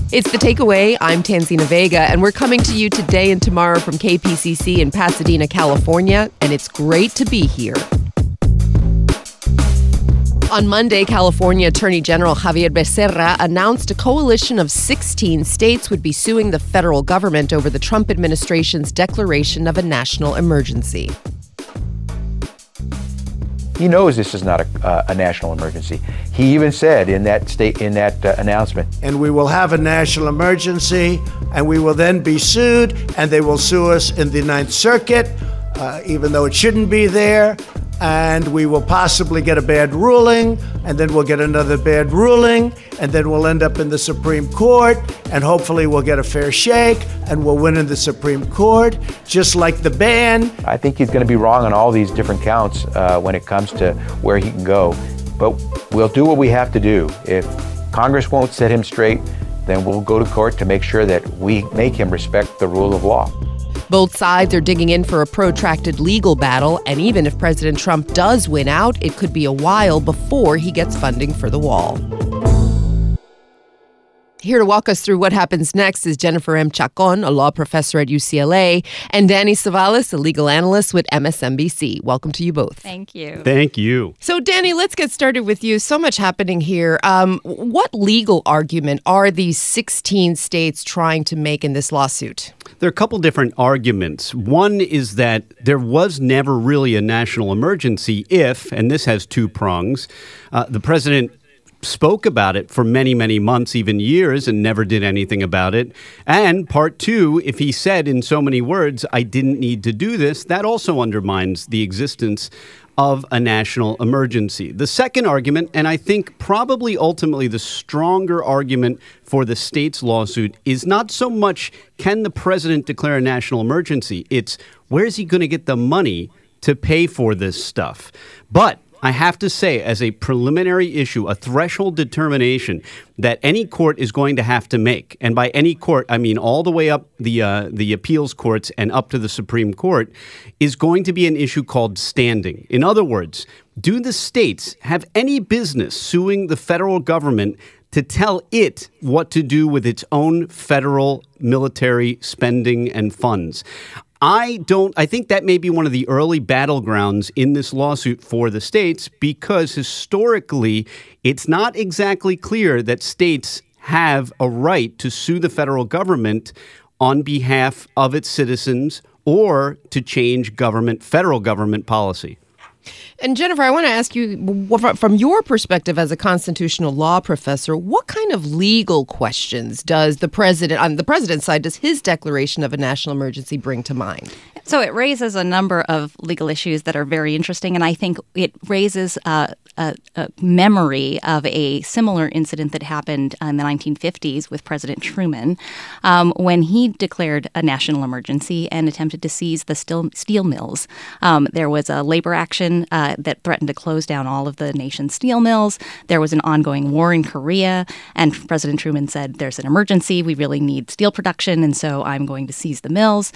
It's The Takeaway. I'm Tanzina Vega, and we're coming to you today and tomorrow from KPCC in Pasadena, California, and it's great to be here. On Monday, California Attorney General Xavier Becerra announced a coalition of 16 states would be suing the federal government over the Trump administration's declaration of a national emergency. He knows this is not a national emergency. He even said in that announcement. And we will have a national emergency, and we will then be sued, and they will sue us in the Ninth Circuit, even though it shouldn't be there. And we will possibly get a bad ruling, and then we'll get another bad ruling, and then we'll end up in the Supreme Court, and hopefully we'll get a fair shake, and we'll win in the Supreme Court, just like the ban. I think he's going to be wrong on all these different counts when it comes to where he can go. But we'll do what we have to do. If Congress won't set him straight, then we'll go to court to make sure that we make him respect the rule of law. Both sides are digging in for a protracted legal battle, and even if President Trump does win out, it could be a while before he gets funding for the wall. Here to walk us through what happens next is Jennifer M. Chacon, a law professor at UCLA, and Danny Savalas, a legal analyst with MSNBC. Welcome to you both. Thank you. Thank you. So, Danny, let's get started with you. So much happening here. What legal argument are these 16 states trying to make in this lawsuit? There are a couple different arguments. One is that there was never really a national emergency if, and this has two prongs, the president spoke about it for many, many months, even years, and never did anything about it. And part two, if he said in so many words, I didn't need to do this, that also undermines the existence of a national emergency. The second argument, and I think probably ultimately the stronger argument for the state's lawsuit, is not so much can the president declare a national emergency, it's where is he going to get the money to pay for this stuff. But I have to say, as a preliminary issue, a threshold determination that any court is going to have to make, and by any court, I mean all the way up the appeals courts and up to the Supreme Court, is going to be an issue called standing. In other words, do the states have any business suing the federal government to tell it what to do with its own federal military spending and funds? I think that may be one of the early battlegrounds in this lawsuit for the states, because historically, it's not exactly clear that states have a right to sue the federal government on behalf of its citizens or to change federal government policy. And Jennifer, I want to ask you, from your perspective as a constitutional law professor, what kind of legal questions does the president, on the president's side, does his declaration of a national emergency bring to mind? So it raises a number of legal issues that are very interesting, and I think it raises a memory of a similar incident that happened in the 1950s with President Truman when he declared a national emergency and attempted to seize the steel mills. There was a labor action that threatened to close down all of the nation's steel mills. There was an ongoing war in Korea, and President Truman said, there's an emergency, we really need steel production, and so I'm going to seize the mills.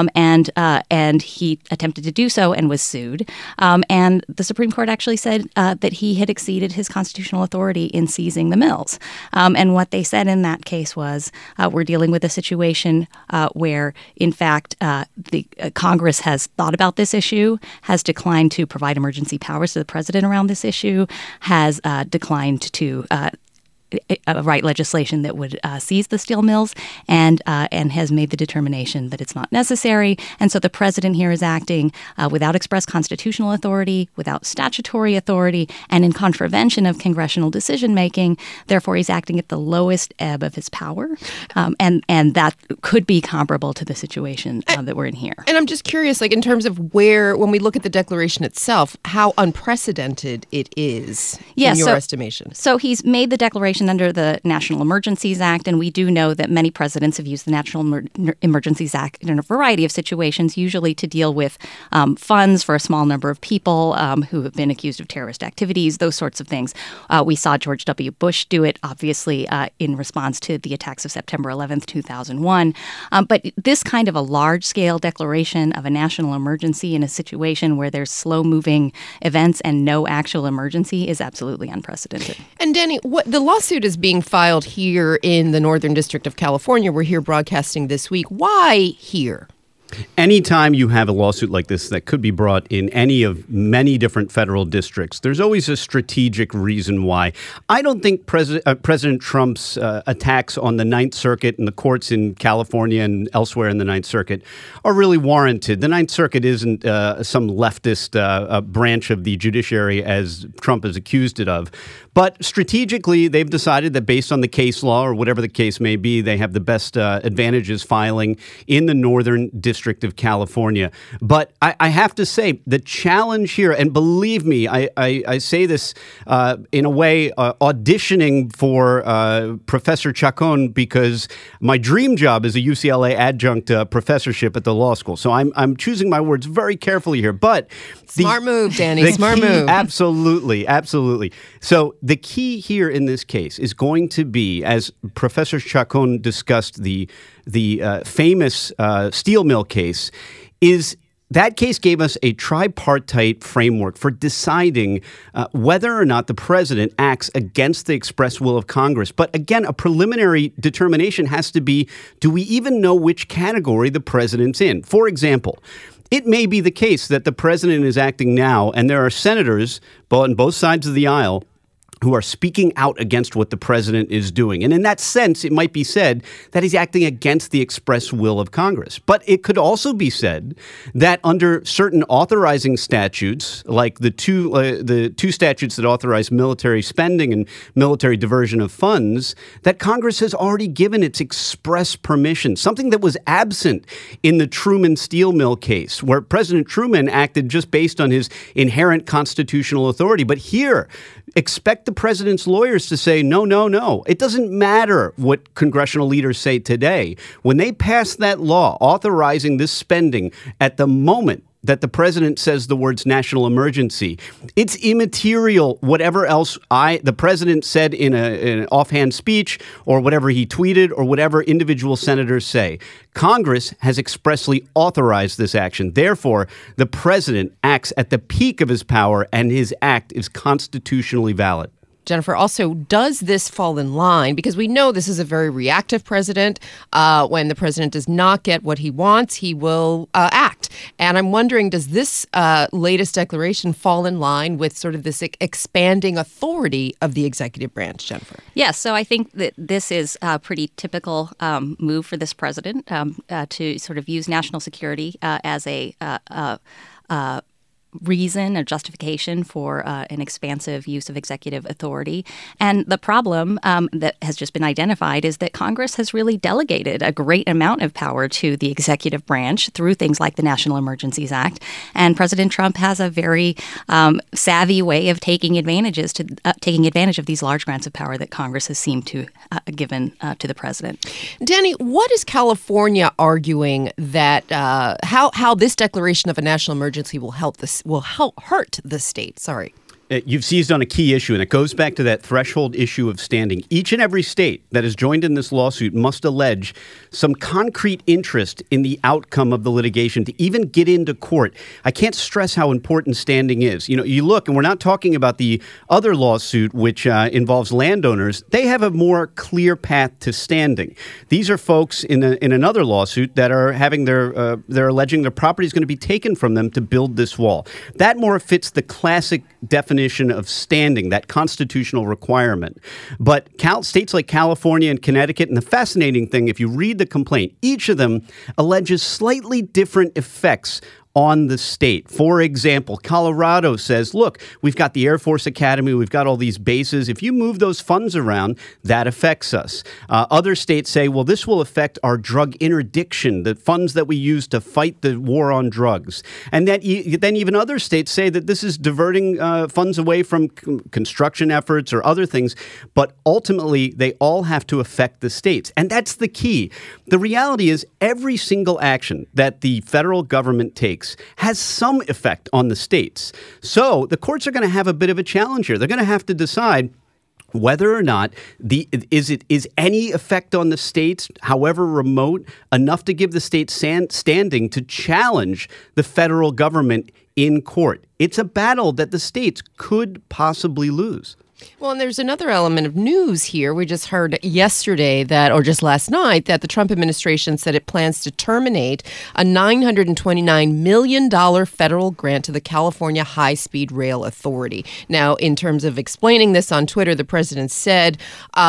And he attempted to do so and was sued. And the Supreme Court actually said that he had exceeded his constitutional authority in seizing the mills. And what they said in that case was, we're dealing with a situation where, in fact, the Congress has thought about this issue, has declined to provide emergency powers to the president around this issue, has declined to write legislation that would seize the steel mills, and has made the determination that it's not necessary. And so the president here is acting without express constitutional authority, without statutory authority, and in contravention of congressional decision-making. Therefore, he's acting at the lowest ebb of his power. And that could be comparable to the situation that we're in here. And I'm just curious, like in terms of when we look at the declaration itself, how unprecedented it is in your estimation. So he's made the declaration under the National Emergencies Act, and we do know that many presidents have used the National Emergencies Act in a variety of situations, usually to deal with funds for a small number of people who have been accused of terrorist activities, those sorts of things. We saw George W. Bush do it, obviously, in response to the attacks of September 11th, 2001. But this kind of a large-scale declaration of a national emergency in a situation where there's slow-moving events and no actual emergency is absolutely unprecedented. And Danny, the lawsuit lawsuit is being filed here in the Northern District of California. We're here broadcasting this week. Why here? Anytime you have a lawsuit like this that could be brought in any of many different federal districts, there's always a strategic reason why. I don't think President Trump's attacks on the Ninth Circuit and the courts in California and elsewhere in the Ninth Circuit are really warranted. The Ninth Circuit isn't some leftist branch of the judiciary as Trump is accused it of. But strategically, they've decided that based on the case law or whatever the case may be, they have the best advantages filing in the Northern District of California. But I have to say, the challenge here, and believe me, I say this in a way auditioning for Professor Chacon, because my dream job is a UCLA adjunct professorship at the law school. So I'm choosing my words very carefully here. But smart move, Danny. Smart move. Absolutely. Absolutely. So the key here in this case is going to be, as Professor Chacon discussed, the famous steel mill case, is that case gave us a tripartite framework for deciding whether or not the president acts against the express will of Congress. But again, a preliminary determination has to be, do we even know which category the president's in? For example, it may be the case that the president is acting now, and there are senators on both sides of the aisle who are speaking out against what the president is doing. And in that sense, it might be said that he's acting against the express will of Congress. But it could also be said that under certain authorizing statutes, like the two statutes that authorize military spending and military diversion of funds, that Congress has already given its express permission, something that was absent in the Truman steel mill case, where President Truman acted just based on his inherent constitutional authority. But here, expect the president's lawyers to say, no, no, no. It doesn't matter what congressional leaders say today. When they pass that law authorizing this spending at the moment that the president says the words national emergency, it's immaterial whatever else the president said in an offhand speech or whatever he tweeted or whatever individual senators say. Congress has expressly authorized this action. Therefore, the president acts at the peak of his power and his act is constitutionally valid. Jennifer, also, does this fall in line? Because we know this is a very reactive president. When the president does not get what he wants, he will act. And I'm wondering, does this latest declaration fall in line with sort of this expanding authority of the executive branch, Jennifer? Yes. So I think that this is a pretty typical move for this president to sort of use national security as a reason or justification for an expansive use of executive authority. And the problem that has just been identified is that Congress has really delegated a great amount of power to the executive branch through things like the National Emergencies Act. And President Trump has a very savvy way of taking advantage of these large grants of power that Congress has seemed to given to the president. Danny, what is California arguing that how this declaration of a national emergency will hurt the state? Sorry. You've seized on a key issue, and it goes back to that threshold issue of standing. Each and every state that is joined in this lawsuit must allege some concrete interest in the outcome of the litigation to even get into court. I can't stress how important standing is. You know, you look, and we're not talking about the other lawsuit, which involves landowners. They have a more clear path to standing. These are folks in another lawsuit that are having they're alleging their property is going to be taken from them to build this wall. That more fits the classic definition of standing, that constitutional requirement. But states like California and Connecticut, and the fascinating thing, if you read the complaint, each of them alleges slightly different effects on the state. For example, Colorado says, look, we've got the Air Force Academy, we've got all these bases. If you move those funds around, that affects us. Other states say, well, this will affect our drug interdiction, the funds that we use to fight the war on drugs. And then even other states say that this is diverting funds away from construction efforts or other things. But ultimately, they all have to affect the states. And that's the key. The reality is every single action that the federal government takes has some effect on the states. So the courts are going to have a bit of a challenge here. They're going to have to decide whether or not is any effect on the states, however remote, enough to give the states standing to challenge the federal government in court. It's a battle that the states could possibly lose. Well, and there's another element of news here. We just heard yesterday or just last night, that the Trump administration said it plans to terminate a $929 million federal grant to the California High-Speed Rail Authority. Now, in terms of explaining this on Twitter, the president said,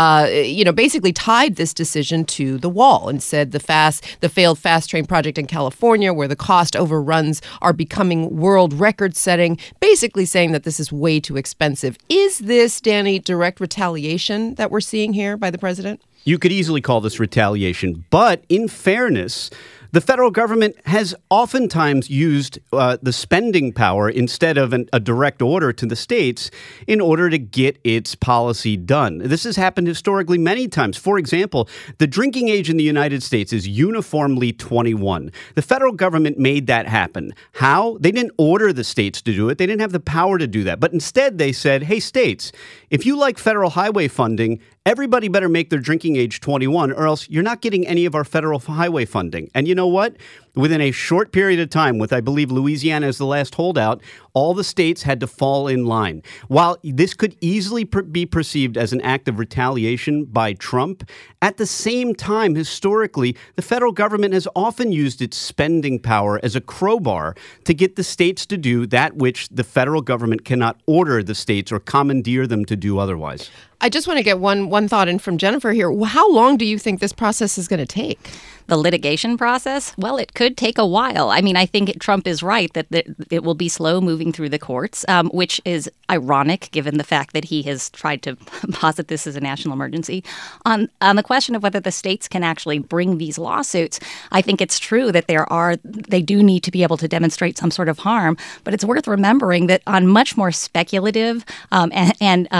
basically tied this decision to the wall and said the failed fast train project in California, where the cost overruns are becoming world record setting, basically saying that this is way too expensive. Is this, Danny, direct retaliation that we're seeing here by the president? You could easily call this retaliation, but in fairness, the federal government has oftentimes used the spending power instead of a direct order to the states in order to get its policy done. This has happened historically many times. For example, the drinking age in the United States is uniformly 21. The federal government made that happen. How? They didn't order the states to do it. They didn't have the power to do that. But instead, they said, hey, states, if you like federal highway funding, everybody better make their drinking age 21, or else you're not getting any of our federal highway funding. And you know what? Within a short period of time, with I believe Louisiana as the last holdout, all the states had to fall in line. While this could easily be perceived as an act of retaliation by Trump, at the same time, historically, the federal government has often used its spending power as a crowbar to get the states to do that which the federal government cannot order the states or commandeer them to do otherwise. I just want to get one thought in from Jennifer here. How long do you think this process is going to take? The litigation process? Well, it could take a while. I mean, I think Trump is right that it will be slow moving through the courts, which is ironic given the fact that he has tried to posit this as a national emergency. On the question of whether the states can actually bring these lawsuits, I think it's true that they do need to be able to demonstrate some sort of harm, but it's worth remembering that on much more speculative and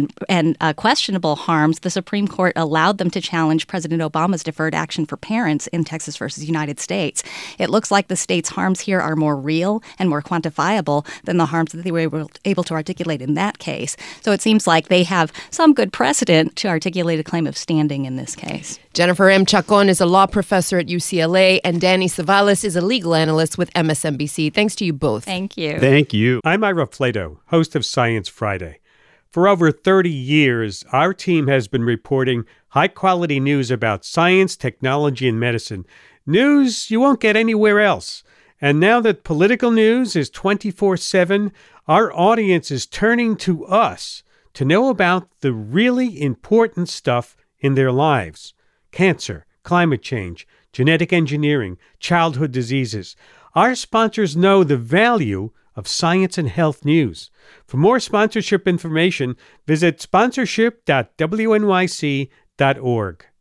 questionable harms, the Supreme Court allowed them to challenge President Obama's deferred action for parents in Texas versus United States. It looks like the state's harms here are more real and more quantifiable than the harms that they were able to articulate in that case. So it seems like they have some good precedent to articulate a claim of standing in this case. Jennifer M. Chacon is a law professor at UCLA, and Danny Savalas is a legal analyst with MSNBC. Thanks to you both. Thank you. Thank you. I'm Ira Flato, host of Science Friday. For over 30 years, our team has been reporting high-quality news about science, technology, and medicine. News you won't get anywhere else. And now that political news is 24/7, our audience is turning to us to know about the really important stuff in their lives. Cancer, climate change, genetic engineering, childhood diseases. Our sponsors know the value of science and health news. For more sponsorship information, visit sponsorship.wnyc.org.